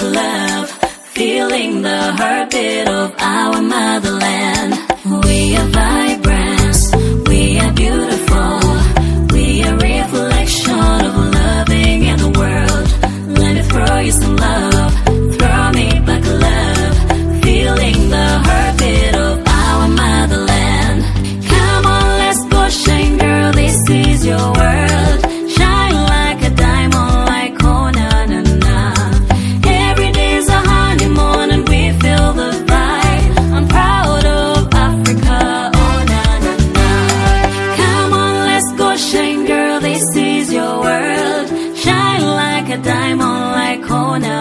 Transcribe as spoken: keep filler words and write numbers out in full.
love, feeling the heartbeat of our motherland. We are vibrant, we are beautiful, we are reflection of loving in the world. Let me throw you some love, throw me back love, feeling the heartbeat of our motherland. Come on, let's go shine, girl, this is your world. Shine like a diamond, like oh na na na. Every day's a honeymoon and we feel the vibe. I'm proud of Africa, oh na na na. Come on, let's go shine, girl, this is your world. Shine like a diamond, like oh na